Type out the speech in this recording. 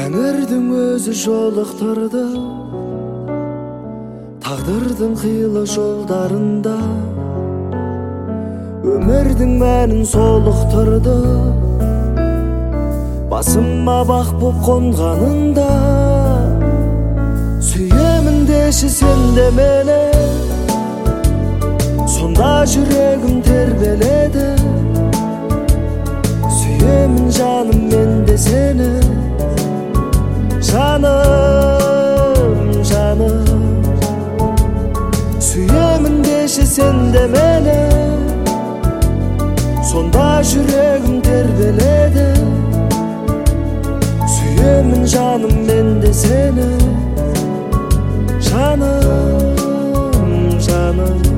Тәңірдің өзі жолықтырды тағдырдың қилы жолдарында, өмірдің мәнін солықтырды басыма бақ боп қонғанында. Сүйемін деші сен де мені, сонда жүрегім тербеледі. Сүйемін жаным мен де сені, жаным, жаным. Сүйемін деші сен де мені, сонда жүрегім тербеледі. Сүйемін жаным мен де сені, жаным, жаным.